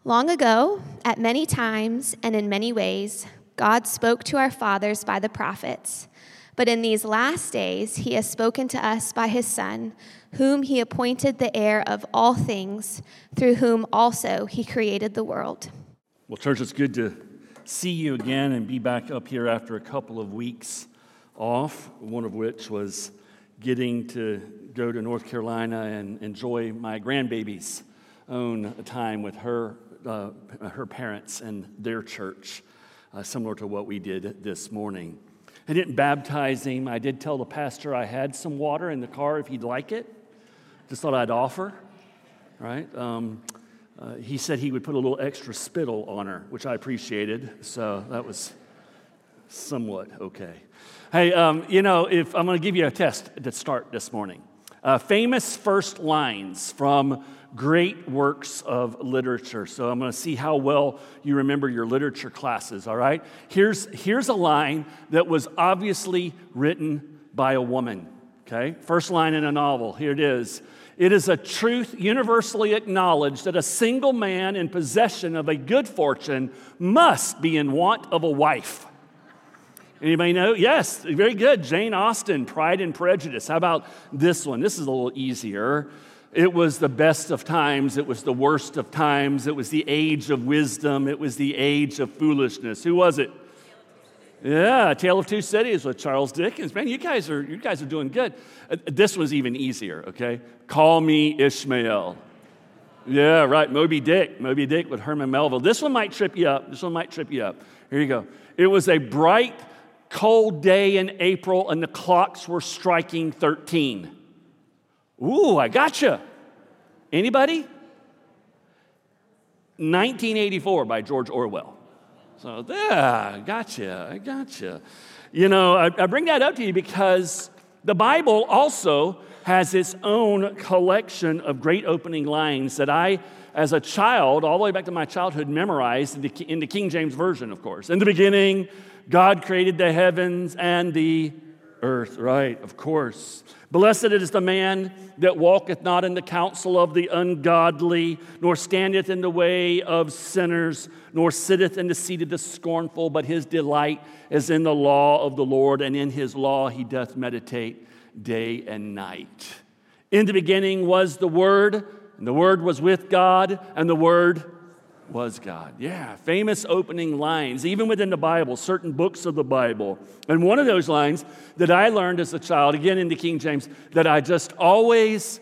Long ago, at many times and in many ways, God spoke to our fathers by the prophets. But in these last days, he has spoken to us by his Son, whom he appointed the heir of all things, through whom also he created the world. Well, church, it's good to see you again and be back up here after a couple of weeks off, one of which was getting to go to North Carolina and enjoy my grandbaby's own time with her parents and their church, similar to what we did this morning. I didn't baptize him. I did tell the pastor I had some water in the car if he'd like it. Just thought I'd offer, right? He said he would put a little extra spittle on her, which I appreciated, so that was somewhat okay. Hey, if I'm going to give you a test to start this morning. Famous first lines from great works of literature. So I'm going to see how well you remember your literature classes, all right? Here's a line that was obviously written by a woman, okay? First line in a novel, here it is. It is a truth universally acknowledged that a single man in possession of a good fortune must be in want of a wife. Anybody know? Yes, very good. Jane Austen, Pride and Prejudice. How about this one? This is a little easier. It was the best of times. It was the worst of times. It was the age of wisdom. It was the age of foolishness. Who was it? Yeah, Tale of Two Cities with Charles Dickens. Man, you guys are doing good. This was even easier, okay? Call Me Ishmael. Yeah, right, Moby Dick with Herman Melville. This one might trip you up. Here you go. It was a bright, cold day in April, and the clocks were striking 13. Ooh, I gotcha. Anybody? 1984 by George Orwell. So, I gotcha. You know, I bring that up to you because the Bible also has its own collection of great opening lines that I, as a child, all the way back to my childhood, memorized in the King James Version, of course. In the beginning, God created the heavens and the earth, right, of course. Blessed is the man that walketh not in the counsel of the ungodly, nor standeth in the way of sinners, nor sitteth in the seat of the scornful, but his delight is in the law of the Lord, and in his law he doth meditate day and night. In the beginning was the Word, and the Word was with God, and the Word was God. Yeah, famous opening lines, even within the Bible, certain books of the Bible. And one of those lines that I learned as a child, again in the King James, that it just always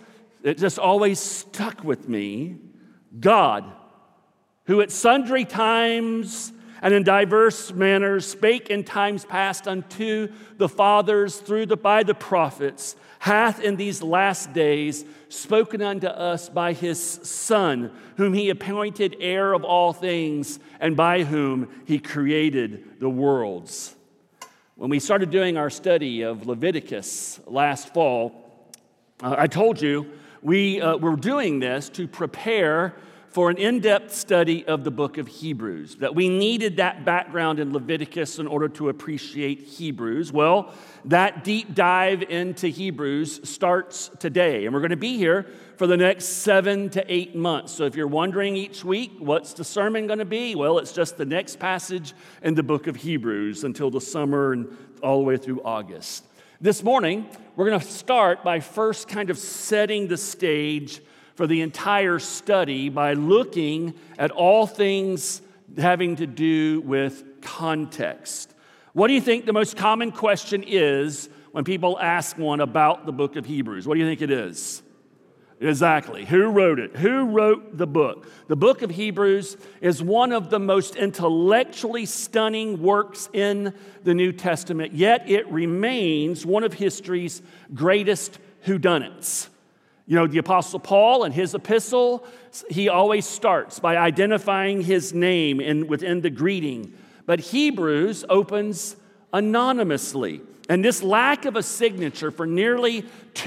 stuck with me, God, who at sundry times and in diverse manners spake in times past unto the fathers by the prophets, hath in these last days spoken unto us by his Son, whom he appointed heir of all things, and by whom he created the worlds. When we started doing our study of Leviticus last fall, I told you we were doing this to prepare for an in-depth study of the book of Hebrews, that we needed that background in Leviticus in order to appreciate Hebrews. Well, that deep dive into Hebrews starts today, and we're going to be here for the next 7 to 8 months. So if you're wondering each week, what's the sermon going to be? Well, it's just the next passage in the book of Hebrews until the summer and all the way through August. This morning, we're going to start by first kind of setting the stage for the entire study by looking at all things having to do with context. What do you think the most common question is when people ask one about the book of Hebrews? What do you think it is? Exactly. Who wrote it? Who wrote the book? The book of Hebrews is one of the most intellectually stunning works in the New Testament, yet it remains one of history's greatest whodunits. You know, the Apostle Paul in his epistle, he always starts by identifying his name within the greeting. But Hebrews opens anonymously. And this lack of a signature for nearly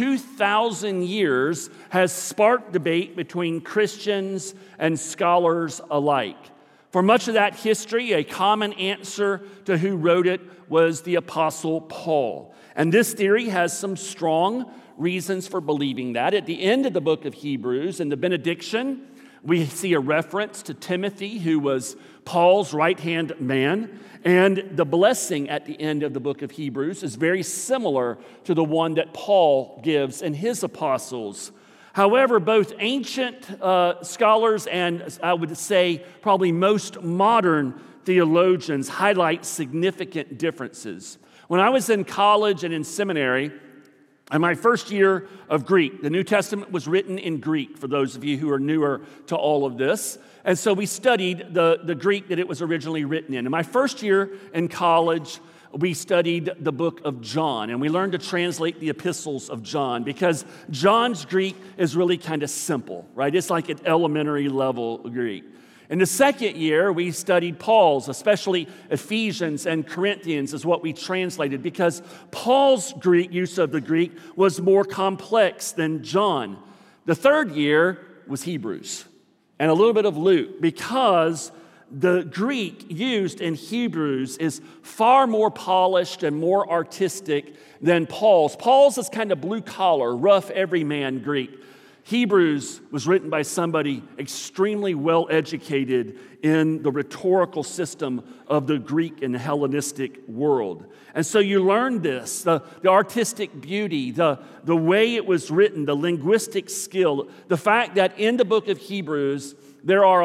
2,000 years has sparked debate between Christians and scholars alike. For much of that history, a common answer to who wrote it was the Apostle Paul. And this theory has some strong reasons for believing that. At the end of the book of Hebrews, in the benediction, We see a reference to Timothy, who was Paul's right-hand man, and the blessing at the end of the book of Hebrews is very similar to the one that Paul gives in his epistles. However, both ancient scholars and I would say probably most modern theologians highlight significant differences. When I was in college and in seminary, in my first year of Greek, the New Testament was written in Greek, for those of you who are newer to all of this. And so we studied the Greek that it was originally written in. In my first year in college, we studied the book of John, and we learned to translate the epistles of John because John's Greek is really kind of simple, right? It's like an elementary level Greek. In the second year, we studied Paul's, especially Ephesians and Corinthians is what we translated because Paul's Greek use of the Greek was more complex than John. The third year was Hebrews and a little bit of Luke because the Greek used in Hebrews is far more polished and more artistic than Paul's. Paul's is kind of blue-collar, rough, everyman Greek. Hebrews was written by somebody extremely well-educated in the rhetorical system of the Greek and Hellenistic world. And so you learn this, the artistic beauty, the way it was written, the linguistic skill, the fact that in the book of Hebrews, there are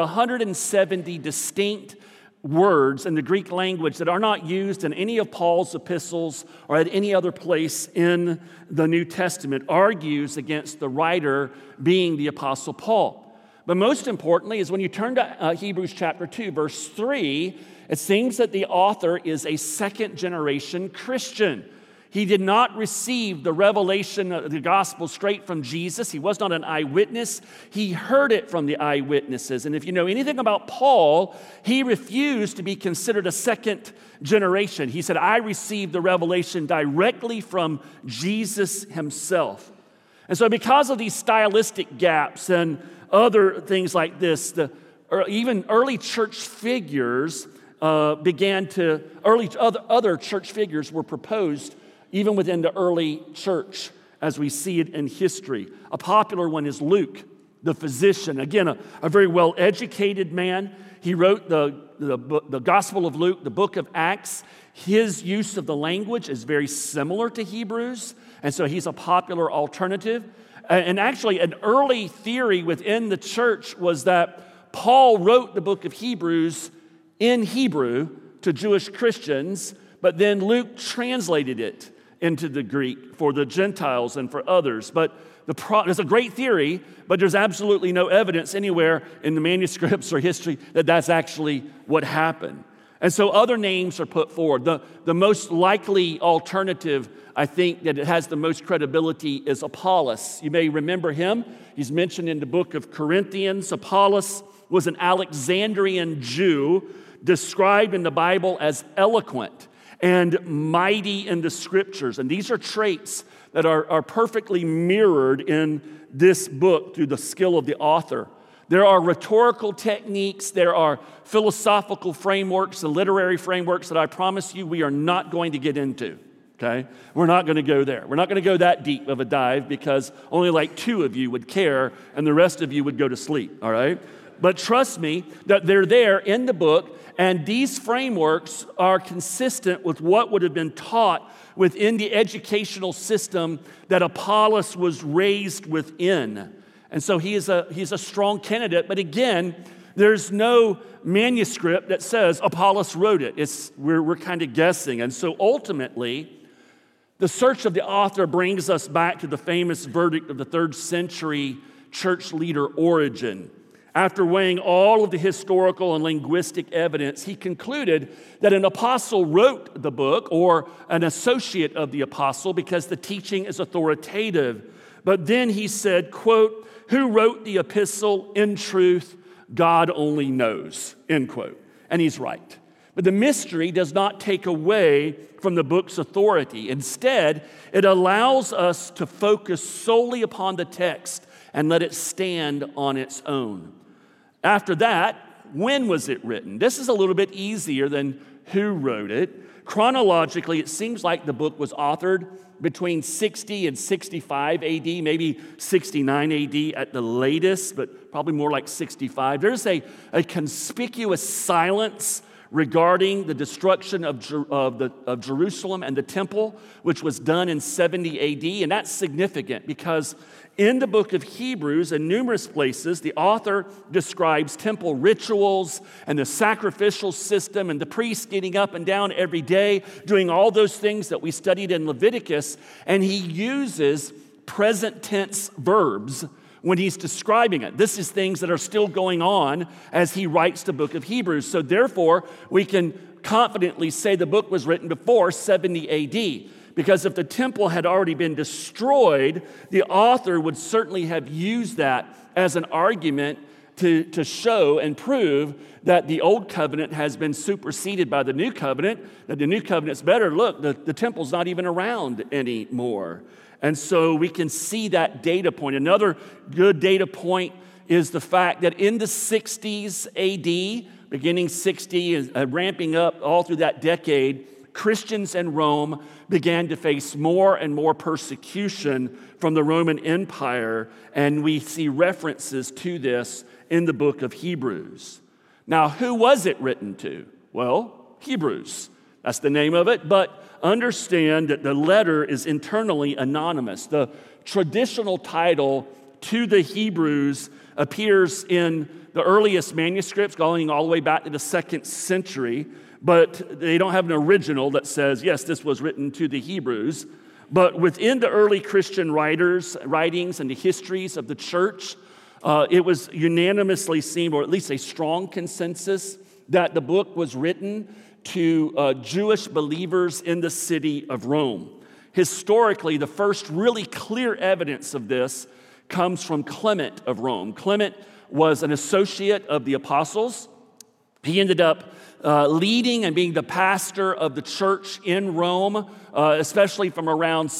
170 distinct words in the Greek language that are not used in any of Paul's epistles or at any other place in the New Testament argues against the writer being the Apostle Paul. But most importantly is when you turn to Hebrews chapter 2, verse 3, it seems that the author is a second-generation Christian. He did not receive the revelation of the gospel straight from Jesus. He was not an eyewitness. He heard it from the eyewitnesses. And if you know anything about Paul, he refused to be considered a second generation. He said, I received the revelation directly from Jesus himself. And so because of these stylistic gaps and other things like this, even early church figures other church figures were proposed even within the early church as we see it in history. A popular one is Luke, the physician. Again, a very well-educated man. He wrote the Gospel of Luke, the book of Acts. His use of the language is very similar to Hebrews, and so he's a popular alternative. And actually, an early theory within the church was that Paul wrote the book of Hebrews in Hebrew to Jewish Christians, but then Luke translated it into the Greek for the Gentiles and for others. But there's a great theory, but there's absolutely no evidence anywhere in the manuscripts or history that that's actually what happened. And so other names are put forward. The most likely alternative, I think, that it has the most credibility is Apollos. You may remember him. He's mentioned in the book of Corinthians. Apollos was an Alexandrian Jew described in the Bible as eloquent and mighty in the scriptures. And these are traits that are perfectly mirrored in this book through the skill of the author. There are rhetorical techniques, there are philosophical frameworks, and literary frameworks that I promise you we are not going to get into, okay? We're not going to go there. We're not going to go that deep of a dive because only like 2 of you would care and the rest of you would go to sleep, all right? But trust me that they're there in the book, and these frameworks are consistent with what would have been taught within the educational system that Apollos was raised within. And so he's a strong candidate. But again, there's no manuscript that says Apollos wrote it. We're kind of guessing. And so ultimately, the search of the author brings us back to the famous verdict of the 3rd century church leader Origen. After weighing all of the historical and linguistic evidence, he concluded that an apostle wrote the book or an associate of the apostle because the teaching is authoritative. But then he said, quote, "Who wrote the epistle? In truth, God only knows," end quote. And he's right. But the mystery does not take away from the book's authority. Instead, it allows us to focus solely upon the text and let it stand on its own. After that, when was it written? This is a little bit easier than who wrote it. Chronologically, it seems like the book was authored between 60 and 65 AD, maybe 69 AD at the latest, but probably more like 65. There's a conspicuous silence regarding the destruction of Jerusalem and the temple, which was done in 70 AD. And that's significant because in the book of Hebrews, in numerous places, the author describes temple rituals and the sacrificial system and the priests getting up and down every day, doing all those things that we studied in Leviticus. And he uses present tense verbs when he's describing it. This is things that are still going on as he writes the book of Hebrews. So therefore, we can confidently say the book was written before 70 AD. Because if the temple had already been destroyed, the author would certainly have used that as an argument to show and prove that the old covenant has been superseded by the new covenant, that the new covenant's better. Look, the temple's not even around anymore. And so we can see that data point. Another good data point is the fact that in the 60s AD, beginning 60 and ramping up all through that decade, Christians in Rome began to face more and more persecution from the Roman Empire, and we see references to this in the book of Hebrews. Now, who was it written to? Well, Hebrews. That's the name of it, but understand that the letter is internally anonymous. The traditional title to the Hebrews appears in the earliest manuscripts going all the way back to the 2nd century, but they don't have an original that says, yes, this was written to the Hebrews. But within the early Christian writings and the histories of the church, it was unanimously seen, or at least a strong consensus, that the book was written to Jewish believers in the city of Rome. Historically, the first really clear evidence of this comes from Clement of Rome. Clement was an associate of the apostles. He ended up leading and being the pastor of the church in Rome, especially from around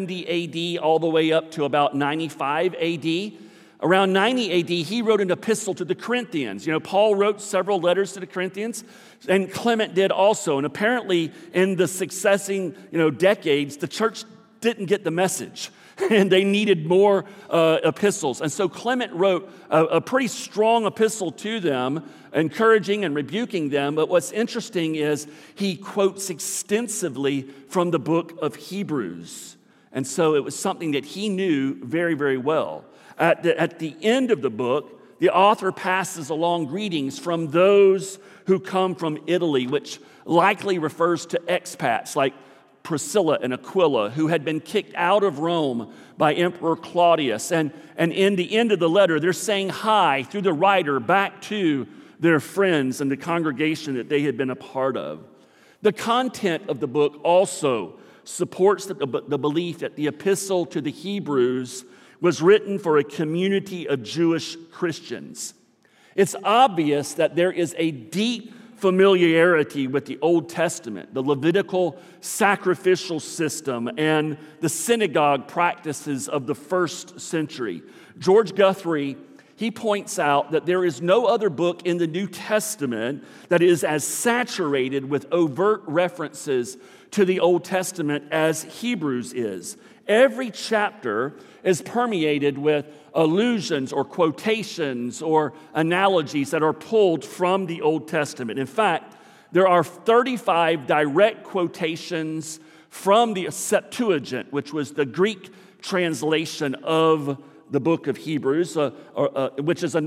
70 AD all the way up to about 95 AD. Around 90 AD, he wrote an epistle to the Corinthians. You know, Paul wrote several letters to the Corinthians, and Clement did also. And apparently, in the succeeding, decades, the church didn't get the message, and they needed more epistles. And so Clement wrote a pretty strong epistle to them, encouraging and rebuking them. But what's interesting is he quotes extensively from the book of Hebrews. And so it was something that he knew very, very well. At the end of the book, the author passes along greetings from those who come from Italy, which likely refers to expats like Priscilla and Aquila, who had been kicked out of Rome by Emperor Claudius. And in the end of the letter, they're saying hi through the writer back to their friends and the congregation that they had been a part of. The content of the book also supports the belief that the epistle to the Hebrews was written for a community of Jewish Christians. It's obvious that there is a deep familiarity with the Old Testament, the Levitical sacrificial system, and the synagogue practices of the first century. George Guthrie, he points out that there is no other book in the New Testament that is as saturated with overt references to the Old Testament as Hebrews is. Every chapter is permeated with allusions or quotations or analogies that are pulled from the Old Testament. In fact, there are 35 direct quotations from the Septuagint, which was the Greek translation of the book of Hebrews, which is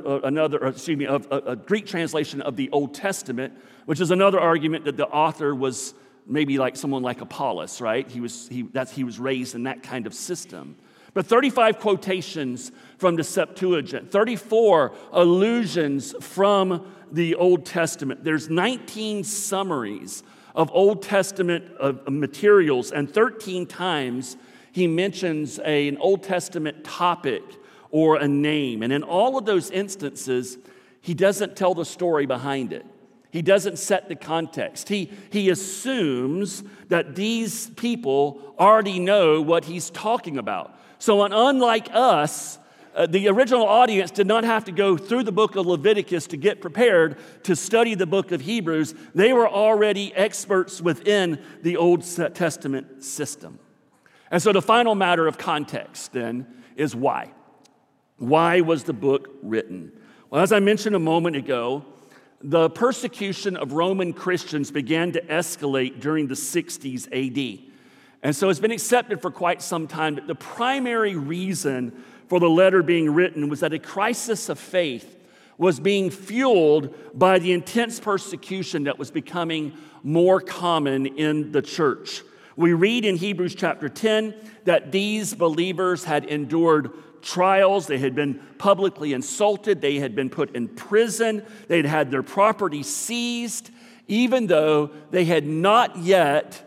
a Greek translation of the Old Testament, which is another argument that the author was maybe like someone like Apollos, right? He was raised in that kind of system. But 35 quotations from the Septuagint, 34 allusions from the Old Testament. There's 19 summaries of Old Testament materials, and 13 times he mentions an Old Testament topic or a name. And in all of those instances, he doesn't tell the story behind it. He doesn't set the context. He assumes that these people already know what he's talking about. So unlike us, the original audience did not have to go through the book of Leviticus to get prepared to study the book of Hebrews. They were already experts within the Old Testament system. And so the final matter of context then is why. Why was the book written? Well, as I mentioned a moment ago, the persecution of Roman Christians began to escalate during the 60s AD. And so it's been accepted for quite some time that the primary reason for the letter being written was that a crisis of faith was being fueled by the intense persecution that was becoming more common in the church. We read in Hebrews chapter 10 that these believers had endured trials. They had been publicly insulted. They had been put in prison. They'd had their property seized, even though they had not yet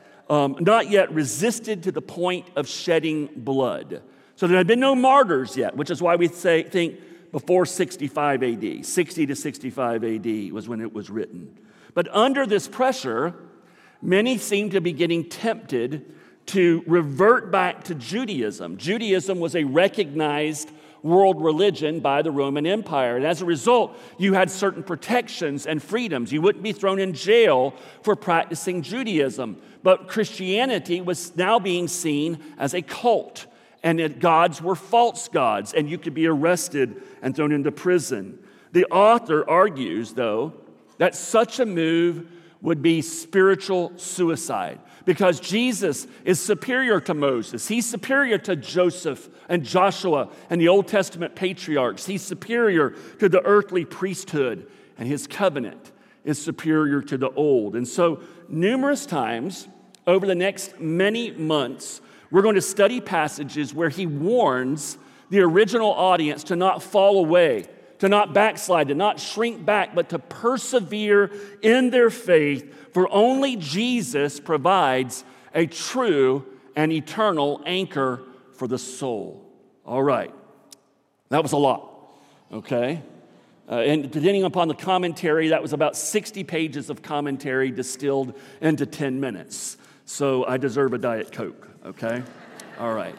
resisted to the point of shedding blood. So there had been no martyrs yet, which is why we think before 65 AD. 60 to 65 AD was when it was written. But under this pressure, many seemed to be getting tempted to revert back to Judaism. Judaism was a recognized world religion by the Roman Empire. And as a result, you had certain protections and freedoms. You wouldn't be thrown in jail for practicing Judaism. But Christianity was now being seen as a cult, and that gods were false gods, and you could be arrested and thrown into prison. The author argues, though, that such a move would be spiritual suicide because Jesus is superior to Moses. He's superior to Joseph and Joshua and the Old Testament patriarchs. He's superior to the earthly priesthood, and his covenant is superior to the old. And so numerous times over the next many months, we're going to study passages where he warns the original audience to not fall away, to not backslide, to not shrink back, but to persevere in their faith, for only Jesus provides a true and eternal anchor for the soul. All right, that was a lot, okay? And depending upon the commentary, that was about 60 pages of commentary distilled into 10 minutes. So I deserve a Diet Coke, okay? All right.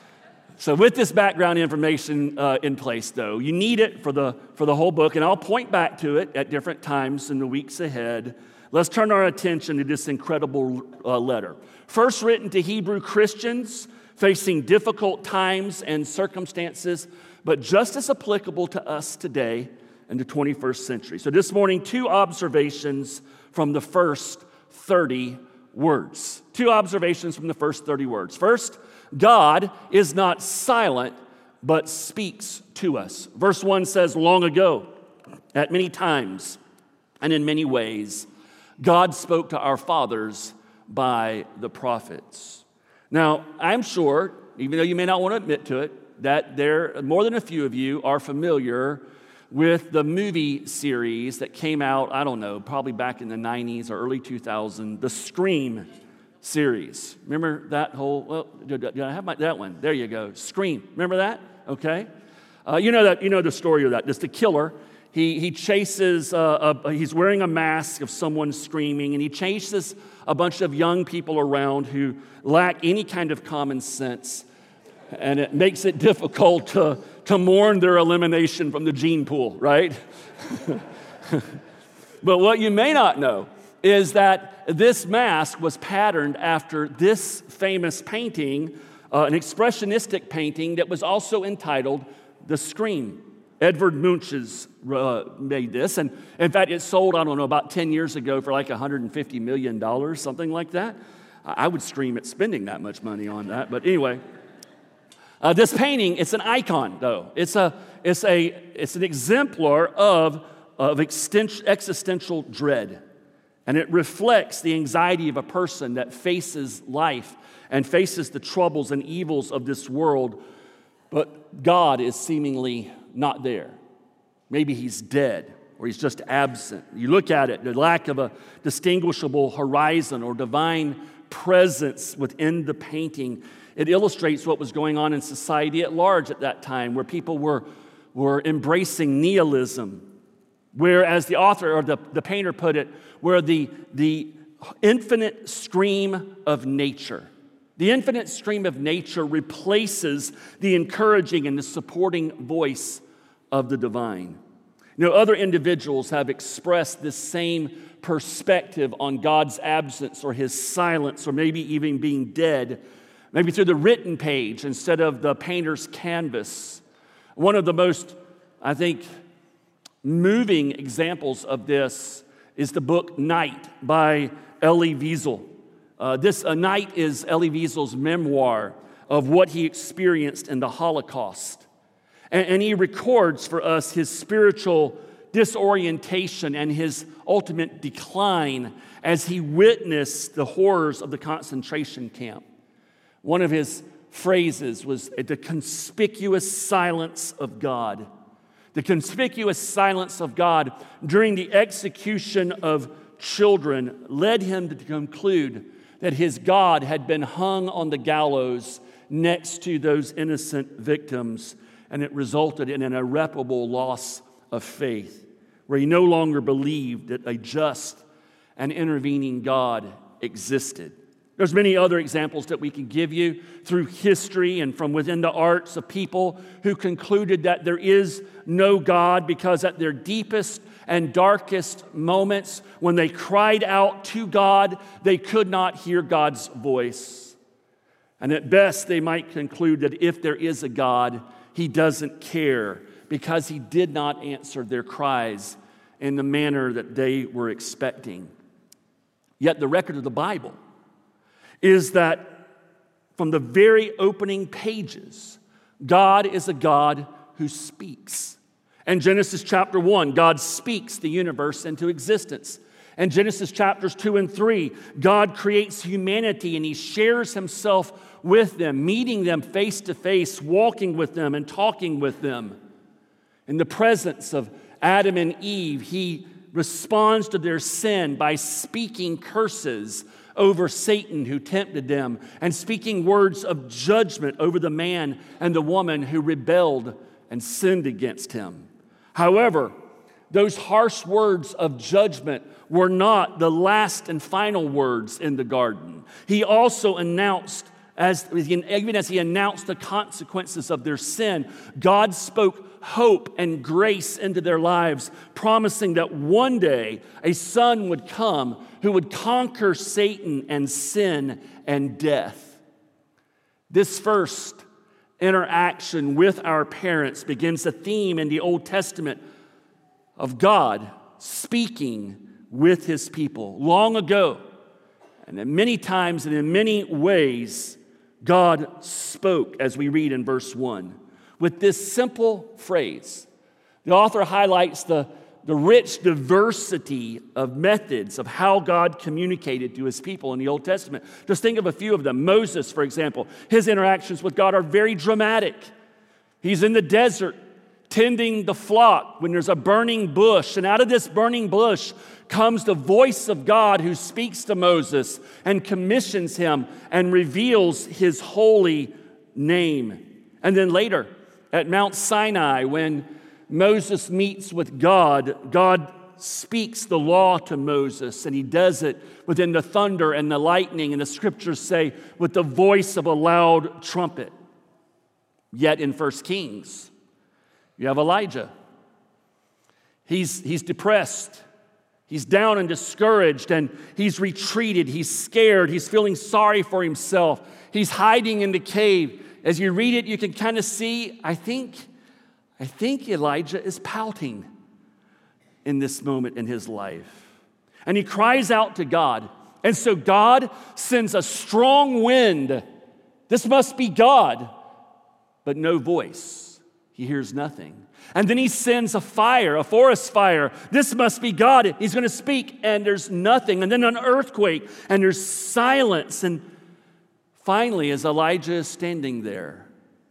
So with this background information in place, though, you need it for the whole book, and I'll point back to it at different times in the weeks ahead. Let's turn our attention to this incredible letter. First written to Hebrew Christians facing difficult times and circumstances, but just as applicable to us today in the 21st century. So this morning, 2 observations from the first 30 words. 2 observations from the first 30 words. First, God is not silent, but speaks to us. Verse 1 says, long ago, at many times and in many ways, God spoke to our fathers by the prophets. Now, I'm sure, even though you may not want to admit to it, that there more than a few of you are familiar with the movie series that came out, I don't know, probably back in the 90s or early 2000s, the Scream series. Remember that whole, well, did I have that one? There you go, Scream. Remember that? Okay. You know the story of that. Just the killer, he chases, he's wearing a mask of someone screaming, and he chases a bunch of young people around who lack any kind of common sense, and it makes it difficult to mourn their elimination from the gene pool, right? But what you may not know is that this mask was patterned after this famous painting, an expressionistic painting that was also entitled The Scream. Edvard Munch's made this, and in fact, it sold, I don't know, about 10 years ago for like $150 million, something like that. I would scream at spending that much money on that, but anyway. This painting, it's an icon, though. It's an exemplar of existential dread. And it reflects the anxiety of a person that faces life and faces the troubles and evils of this world, but God is seemingly not there. Maybe he's dead or he's just absent. You look at it, the lack of a distinguishable horizon or divine presence within the painting. It illustrates what was going on in society at large at that time, where people were embracing nihilism, where, as the author or the painter put it, where the infinite scream of nature, The infinite stream of nature replaces the encouraging and the supporting voice of the divine. Other individuals have expressed this same perspective on God's absence or his silence or maybe even being dead, maybe through the written page instead of the painter's canvas. One of the most, I think, moving examples of this is the book Night by Elie Wiesel. Night is Elie Wiesel's memoir of what he experienced in the Holocaust. And he records for us his spiritual disorientation and his ultimate decline as he witnessed the horrors of the concentration camp. One of his phrases was the conspicuous silence of God. The conspicuous silence of God during the execution of children led him to conclude that his God had been hung on the gallows next to those innocent victims, and it resulted in an irreparable loss of faith, where he no longer believed that a just and intervening God existed. There's many other examples that we can give you through history and from within the arts of people who concluded that there is no God because at their deepest and darkest moments, when they cried out to God, they could not hear God's voice. And at best, they might conclude that if there is a God, he doesn't care because he did not answer their cries in the manner that they were expecting. Yet the record of the Bible is that from the very opening pages, God is a God who speaks. In Genesis chapter 1, God speaks the universe into existence. In Genesis chapters 2 and 3, God creates humanity and he shares himself with them, meeting them face to face, walking with them and talking with them. In the presence of Adam and Eve, he responds to their sin by speaking curses over Satan who tempted them and speaking words of judgment over the man and the woman who rebelled and sinned against him. However, those harsh words of judgment were not the last and final words in the garden. He also announced, even as he announced the consequences of their sin, God spoke hope and grace into their lives, promising that one day a son would come who would conquer Satan and sin and death. This first interaction with our parents begins a theme in the Old Testament of God speaking with his people long ago. And then many times and in many ways, God spoke, as we read in verse 1. With this simple phrase, the author highlights the rich diversity of methods of how God communicated to his people in the Old Testament. Just think of a few of them. Moses, for example, his interactions with God are very dramatic. He's in the desert tending the flock when there's a burning bush, and out of this burning bush comes the voice of God who speaks to Moses and commissions him and reveals his holy name. And then later at Mount Sinai, when Moses meets with God, God speaks the law to Moses, and he does it within the thunder and the lightning, and the scriptures say with the voice of a loud trumpet. Yet in 1 Kings, you have Elijah. He's depressed. He's down and discouraged, and he's retreated. He's scared. He's feeling sorry for himself. He's hiding in the cave. As you read it, you can kind of see, I think Elijah is pouting in this moment in his life. And he cries out to God. And so God sends a strong wind. This must be God, but no voice. He hears nothing. And then he sends a fire, a forest fire. This must be God. He's going to speak, and there's nothing. And then an earthquake, and there's silence. And finally, as Elijah is standing there,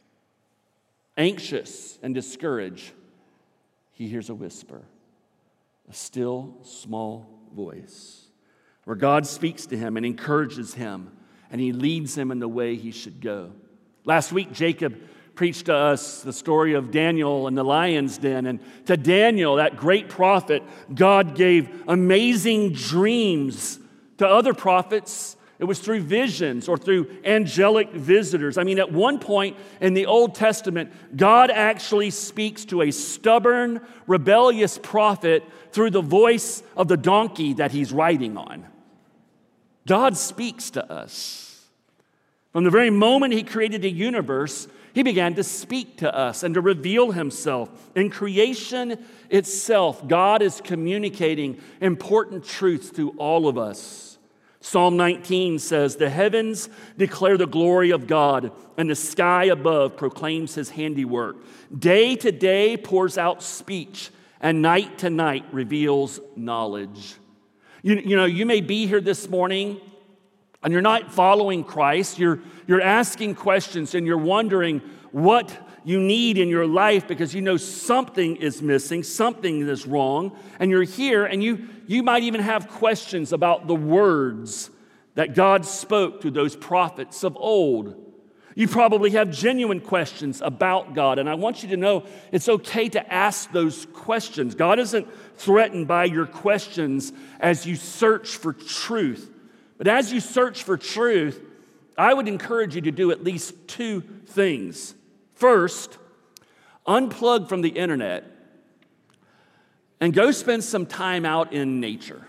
anxious and discouraged, he hears a whisper, a still, small voice, where God speaks to him and encourages him, and he leads him in the way he should go. Last week, Jacob preached to us the story of Daniel and the lion's den. And to Daniel, that great prophet, God gave amazing dreams. To other prophets, It was through visions or through angelic visitors. I mean, at one point in the Old Testament, God actually speaks to a stubborn, rebellious prophet through the voice of the donkey that he's riding on. God speaks to us. From the very moment he created the universe, he began to speak to us and to reveal himself. In creation itself, God is communicating important truths to all of us. Psalm 19 says, "The heavens declare the glory of God, and the sky above proclaims his handiwork. Day to day pours out speech, and night to night reveals knowledge." You know, you may be here this morning, and you're not following Christ. You're asking questions, and you're wondering what you need in your life because you know something is missing, something is wrong, and you're here, and you might even have questions about the words that God spoke to those prophets of old. You probably have genuine questions about God, and I want you to know it's okay to ask those questions. God isn't threatened by your questions as you search for truth. But as you search for truth, I would encourage you to do at least two things. First, unplug from the internet and go spend some time out in nature.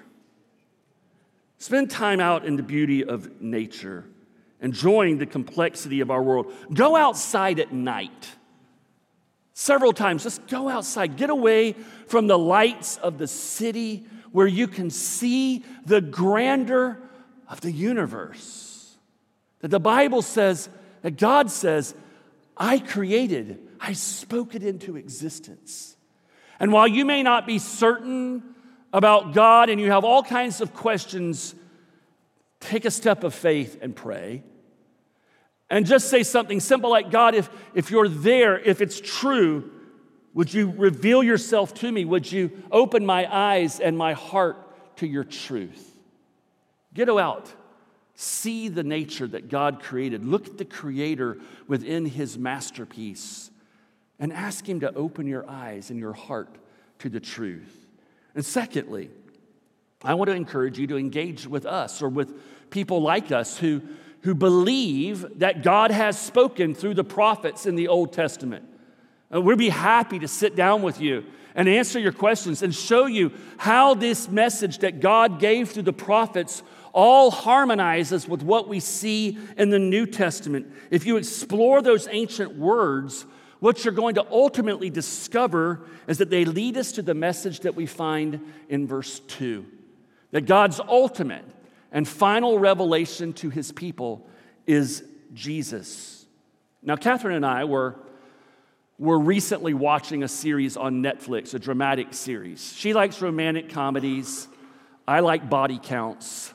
Spend time out in the beauty of nature, enjoying the complexity of our world. Go outside at night. Several times, just go outside. Get away from the lights of the city where you can see the grandeur of the universe. That the Bible says, that God says, I created, I spoke it into existence. And while you may not be certain about God and you have all kinds of questions, take a step of faith and pray. And just say something simple like, God, if you're there, if it's true, would you reveal yourself to me? Would you open my eyes and my heart to your truth? Get out. See the nature that God created. Look at the Creator within His masterpiece and ask Him to open your eyes and your heart to the truth. And secondly, I want to encourage you to engage with us or with people like us who believe that God has spoken through the prophets in the Old Testament. We'd be happy to sit down with you and answer your questions and show you how this message that God gave through the prophets all harmonizes with what we see in the New Testament. If you explore those ancient words, what you're going to ultimately discover is that they lead us to the message that we find in verse 2. That God's ultimate and final revelation to His people is Jesus. Now, Catherine and I were recently watching a series on Netflix, a dramatic series. She likes romantic comedies. I like body counts.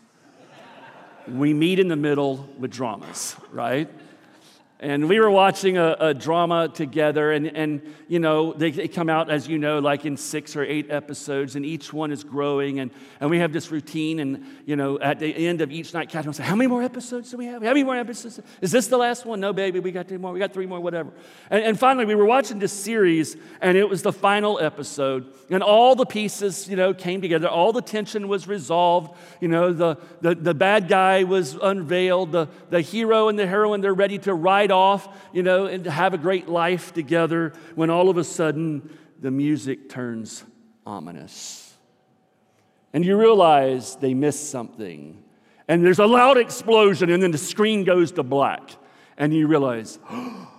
We meet in the middle with dramas, right? And we were watching a drama together, and you know, they come out, as you know, like in 6 or 8 episodes, and each one is growing, and we have this routine, and you know, at the end of each night, Catherine will say, how many more episodes do we have? How many more episodes? Is this the last one? No, baby, we got 2 more, we got 3 more, whatever. And finally, we were watching this series, and it was the final episode, and all the pieces, you know, came together, all the tension was resolved, you know, the bad guy was unveiled, the hero and the heroine, they're ready to ride off, you know, and to have a great life together, when all of a sudden the music turns ominous. And you realize they missed something. And there's a loud explosion, and then the screen goes to black. And you realize, oh,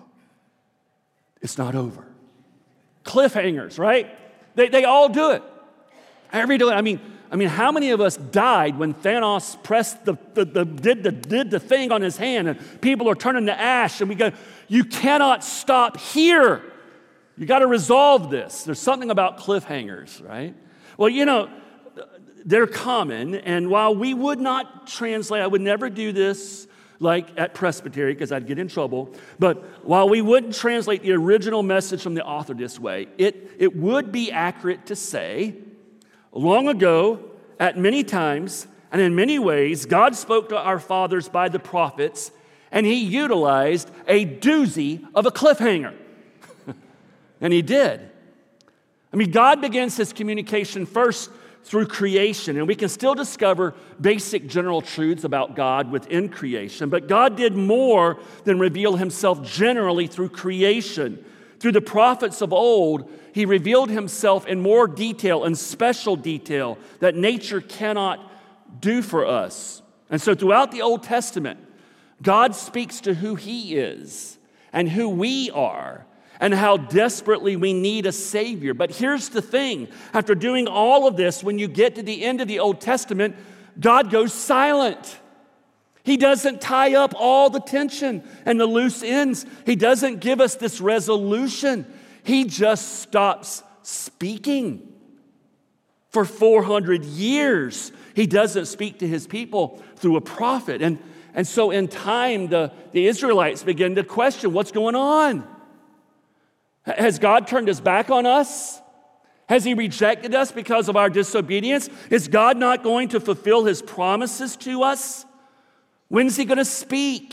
it's not over. Cliffhangers, right? They all do it. Every day. I mean, how many of us died when Thanos pressed did the thing on his hand and people are turning to ash and we go, you cannot stop here. You got to resolve this. There's something about cliffhangers, right? Well, you know, they're common, and while we would not translate, I would never do this like at Presbytery because I'd get in trouble, but while we wouldn't translate the original message from the author this way, it would be accurate to say, long ago, at many times, and in many ways, God spoke to our fathers by the prophets, and He utilized a doozy of a cliffhanger. And He did. I mean, God begins His communication first through creation, and we can still discover basic general truths about God within creation, but God did more than reveal himself generally through creation. Through the prophets of old, he revealed himself in more detail and special detail that nature cannot do for us. And so throughout the Old Testament, God speaks to who he is and who we are and how desperately we need a Savior. But here's the thing. After doing all of this, when you get to the end of the Old Testament, God goes silent. He doesn't tie up all the tension and the loose ends. He doesn't give us this resolution. He just stops speaking. For 400 years, he doesn't speak to his people through a prophet. And so in time, the Israelites begin to question what's going on. Has God turned his back on us? Has he rejected us because of our disobedience? Is God not going to fulfill his promises to us? When's he going to speak?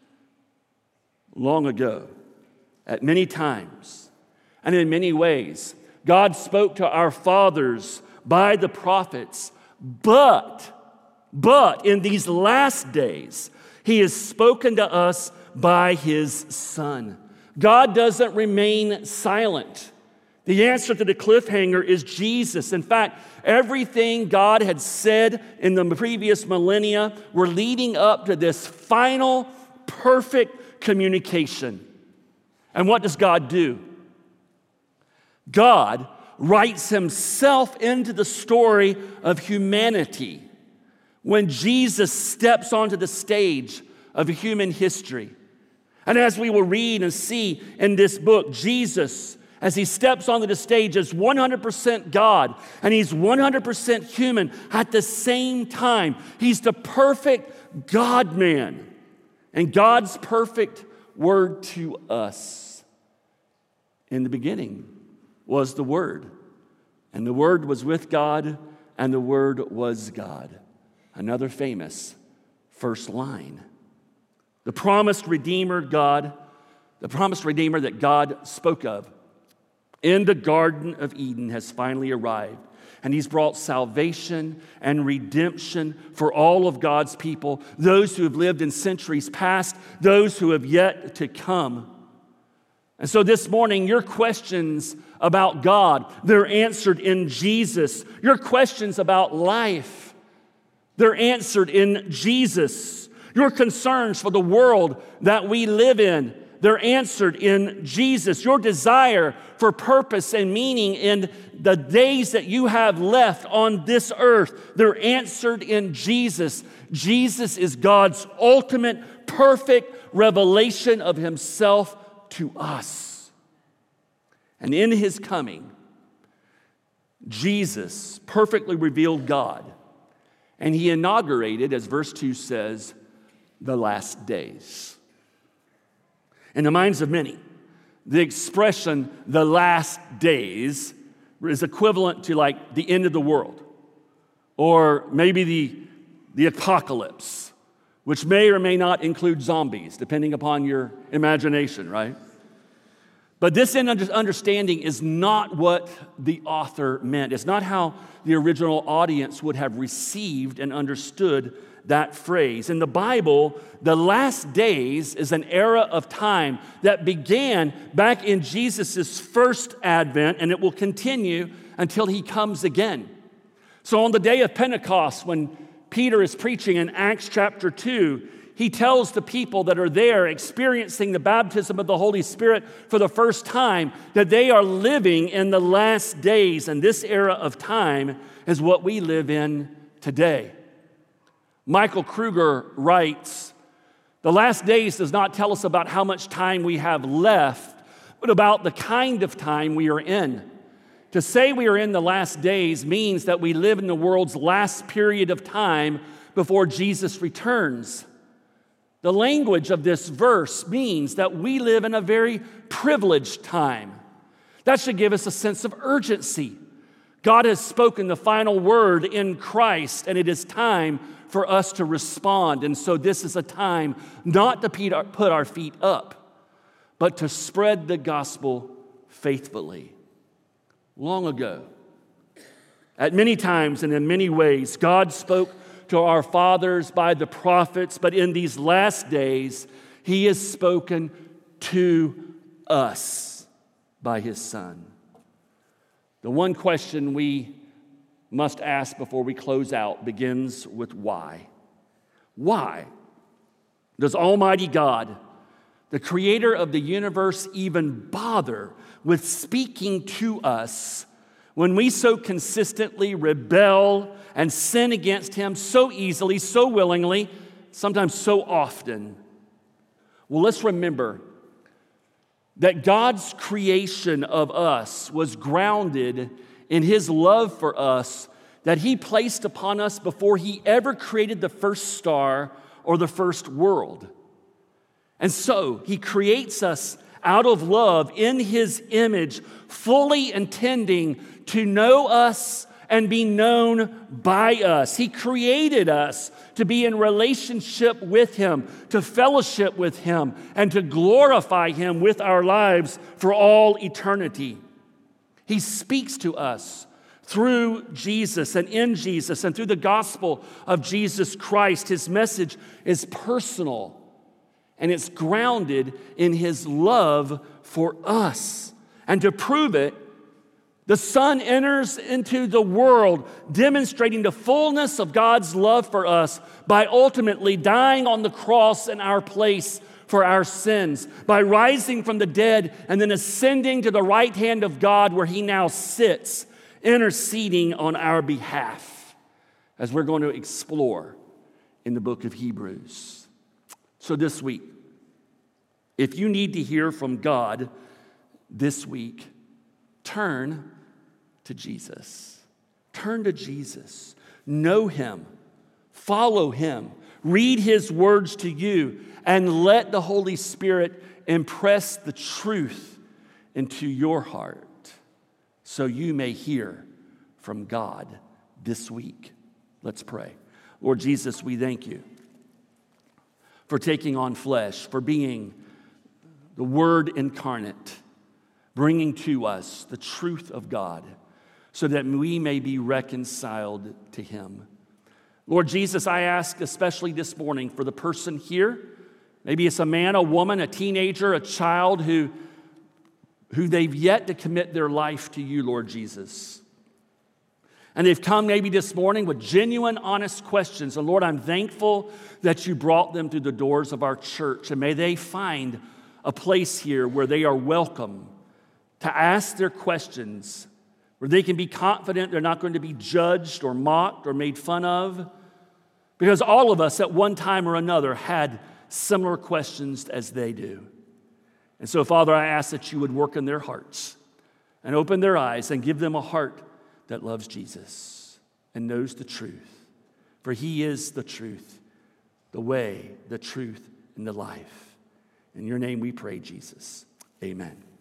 Long ago, at many times, and in many ways, God spoke to our fathers by the prophets, but in these last days, he has spoken to us by his Son. God doesn't remain silent. The answer to the cliffhanger is Jesus. In fact, everything God had said in the previous millennia were leading up to this final, perfect communication. And what does God do? God writes himself into the story of humanity when Jesus steps onto the stage of human history. And as we will read and see in this book, Jesus, as he steps onto the stage, is 100% God, and he's 100% human at the same time. He's the perfect God-man, and God's perfect word to us. In the beginning was the Word, and the Word was with God, and the Word was God. Another famous first line. The promised Redeemer that God spoke of in the Garden of Eden has finally arrived. And he's brought salvation and redemption for all of God's people, those who have lived in centuries past, those who have yet to come. And so this morning, your questions about God, they're answered in Jesus. Your questions about life, they're answered in Jesus. Your concerns for the world that we live in, they're answered in Jesus. Your desire for purpose and meaning in the days that you have left on this earth, they're answered in Jesus. Jesus is God's ultimate, perfect revelation of himself to us. And in his coming, Jesus perfectly revealed God. And he inaugurated, as verse 2 says, the last days. In the minds of many, the expression, the last days, is equivalent to like the end of the world, or maybe the apocalypse, which may or may not include zombies, depending upon your imagination, right? But this understanding is not what the author meant. It's not how the original audience would have received and understood that phrase. In the Bible, the last days is an era of time that began back in Jesus' first advent, and it will continue until he comes again. So on the day of Pentecost, when Peter is preaching in Acts chapter 2, he tells the people that are there experiencing the baptism of the Holy Spirit for the first time that they are living in the last days, and this era of time is what we live in today. Michael Kruger writes, "The last days does not tell us about how much time we have left, but about the kind of time we are in. To say we are in the last days means that we live in the world's last period of time before Jesus returns. The language of this verse means that we live in a very privileged time. That should give us a sense of urgency. God has spoken the final word in Christ, and it is time for us to respond. And so this is a time not to put our feet up, but to spread the gospel faithfully." Long ago, At many times and in many ways, God spoke to our fathers by the prophets, but in these last days, he has spoken to us by his Son. The one question we must ask before we close out begins with why. Why does Almighty God, the creator of the universe, even bother with speaking to us when we so consistently rebel and sin against him so easily, so willingly, sometimes so often? Well, let's remember that God's creation of us was grounded in his love for us that he placed upon us before he ever created the first star or the first world. And so he creates us out of love in his image, fully intending to know us and be known by us. He created us to be in relationship with him, to fellowship with him, and to glorify him with our lives for all eternity. He speaks to us through Jesus and in Jesus and through the gospel of Jesus Christ. His message is personal, and it's grounded in his love for us. And to prove it, the Son enters into the world demonstrating the fullness of God's love for us by ultimately dying on the cross in our place for our sins, by rising from the dead and then ascending to the right hand of God where he now sits, interceding on our behalf, as we're going to explore in the book of Hebrews. So this week, if you need to hear from God this week, turn to Jesus. Turn to Jesus. Know him. Follow him. Read his words to you, and let the Holy Spirit impress the truth into your heart so you may hear from God this week. Let's pray. Lord Jesus, we thank you for taking on flesh, for being the Word incarnate, bringing to us the truth of God so that we may be reconciled to him. Lord Jesus, I ask especially this morning for the person here, maybe it's a man, a woman, a teenager, a child who they've yet to commit their life to you, Lord Jesus. And they've come maybe this morning with genuine, honest questions. And Lord, I'm thankful that you brought them through the doors of our church. And may they find a place here where they are welcome to ask their questions, where they can be confident they're not going to be judged or mocked or made fun of. Because all of us at one time or another had similar questions as they do. And so, Father, I ask that you would work in their hearts and open their eyes and give them a heart that loves Jesus and knows the truth. For he is the truth, the way, the truth, and the life. In your name we pray, Jesus. Amen.